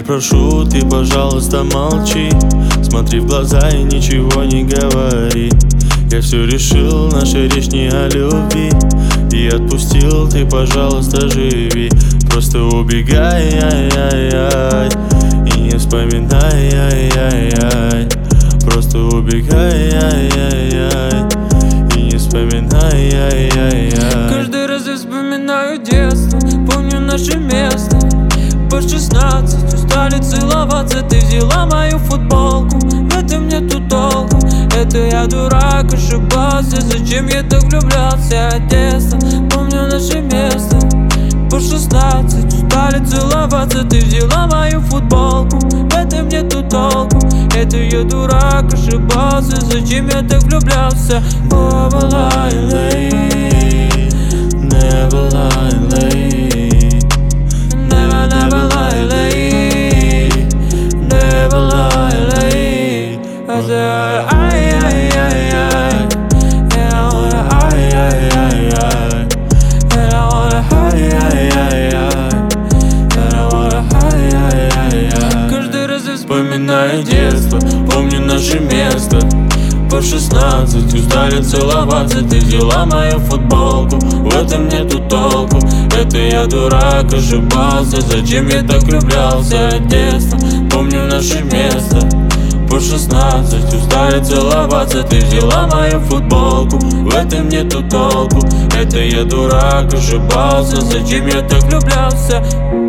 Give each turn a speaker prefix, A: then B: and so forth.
A: Теперь прошу, ты, пожалуйста, молчи. Смотри в глаза и ничего не говори. Я все решил, наша речь не о любви. И отпустил, ты, пожалуйста, живи. Просто убегай, ай-яй-яй, и не вспоминай, ай-яй-яй. Просто убегай, ай-яй-яй, и не вспоминай, ай-яй-яй.
B: Каждый раз я вспоминаю детство, помню наше место. По 16 устали целоваться, ты взяла мою футболку. В этом нету толку, это я дурак, ошибался. Зачем я так влюблялся от детства? Помню наше место. По 16 устали целоваться, ты взяла мою футболку. В этом нету толку, это я дурак, ошибался. Зачем я так влюблялся?
A: Never lie late, never lie late, never lie late, never lie late.
B: I said, ay, ay, ay, ay.
A: And I wanna ay, ay, ay, ay. And I wanna ay, ay, ay, ay. And I wanna ay, ay, ay, ay.
B: Каждый раз я
A: Вспоминаю детство, помню наше место. По 16 устали целоваться, ты взяла мою футболку. В этом нету толку, это я дурак, ошибался. Зачем я так влюблялся от детства? Помню наше место. По 16 устали целоваться, ты взяла мою футболку. В этом нету толку, это я дурак, ошибался. Зачем я так влюблялся?